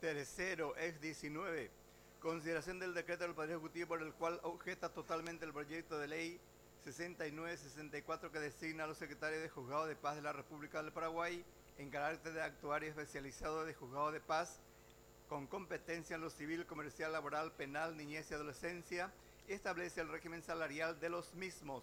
Tercero es 19. Consideración del decreto del Poder Ejecutivo por el cual objeta totalmente el proyecto de ley 6964 que designa a los secretarios de Juzgado de Paz de la República del Paraguay en carácter de actuario especializado de Juzgado de Paz con competencia en lo civil, comercial, laboral, penal, niñez y adolescencia y establece el régimen salarial de los mismos.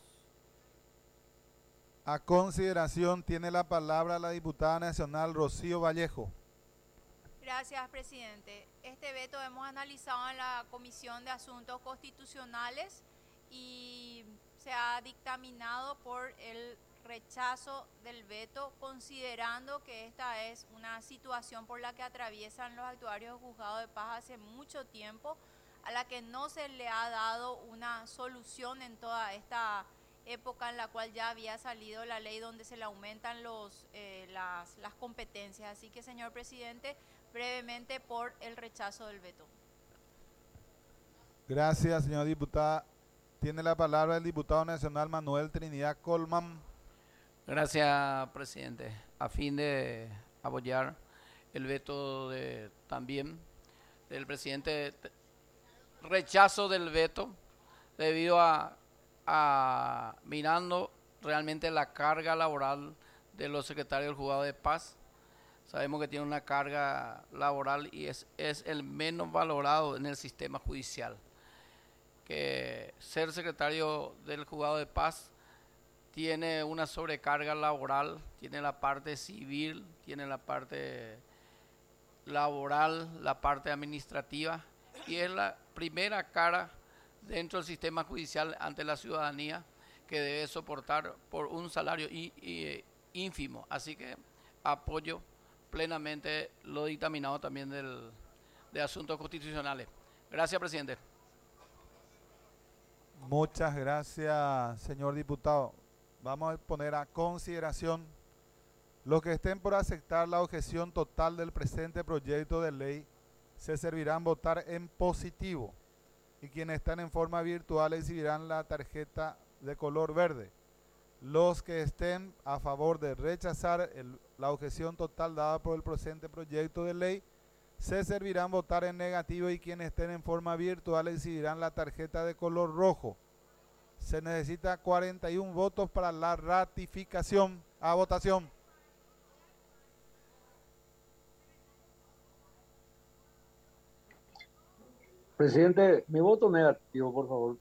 A consideración tiene la palabra la diputada nacional Rocío Vallejo. Gracias, presidente. Este veto hemos analizado en la Comisión de Asuntos Constitucionales y se ha dictaminado por el rechazo del veto, considerando que esta es una situación por la que atraviesan los actuarios de Juzgado de Paz hace mucho tiempo, a la que no se le ha dado una solución en toda esta época en la cual ya había salido la ley donde se le aumentan las competencias. Así que, señor presidente, brevemente por el rechazo del veto. Gracias, señora diputada. Tiene la palabra el diputado nacional Manuel Trinidad Colman. Gracias, presidente. A fin de apoyar el veto también del presidente, rechazo del veto debido a mirando realmente la carga laboral de los secretarios del Juzgado de Paz. Sabemos que tiene una carga laboral y es el menos valorado en el sistema judicial. Que ser secretario del Juzgado de Paz tiene una sobrecarga laboral, tiene la parte civil, tiene la parte laboral, la parte administrativa y es la primera cara dentro del sistema judicial ante la ciudadanía que debe soportar por un salario ínfimo. Así que apoyo plenamente lo dictaminado también de Asuntos Constitucionales. Gracias, presidente. Muchas gracias, señor diputado. Vamos a poner a consideración los que estén por aceptar la objeción total del presente proyecto de ley se servirán votar en positivo y quienes están en forma virtual exhibirán la tarjeta de color verde. Los que estén a favor de rechazar la objeción total dada por el presente proyecto de ley se servirán votar en negativo y quienes estén en forma virtual exhibirán la tarjeta de color rojo. Se necesita 41 votos para la ratificación. A votación. Presidente, mi voto negativo, por favor.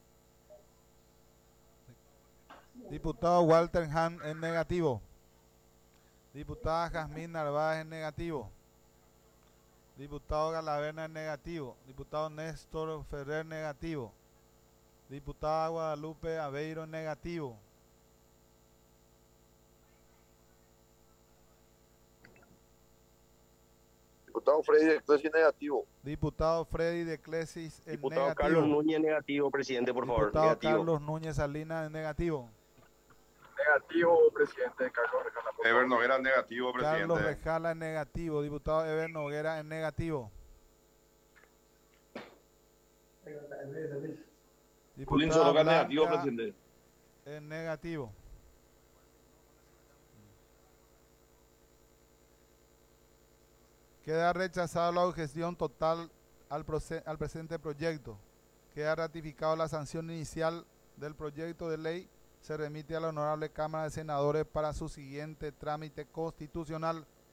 Diputado Walter Hahn en negativo. Diputada Jazmín Narváez en negativo. Diputado Galaverna en negativo. Diputado Néstor Ferrer negativo. Diputada Guadalupe Aveiro en negativo. Diputado Freddy de Clesis negativo. Diputado Freddy de Clesis en Diputado negativo. Carlos Núñez negativo, presidente, por favor. Diputado Negativo. Carlos Núñez Salinas en negativo. Negativo, presidente. Carlos Rejala. Ever Noguera negativo, presidente. Carlos Rejala en negativo. Diputado Ever Noguera en negativo. Julín Soroka negativo, presidente. En negativo. Queda rechazada la objeción total al presente proyecto. Queda ratificado la sanción inicial del proyecto de ley. Se remite a la Honorable Cámara de Senadores para su siguiente trámite constitucional.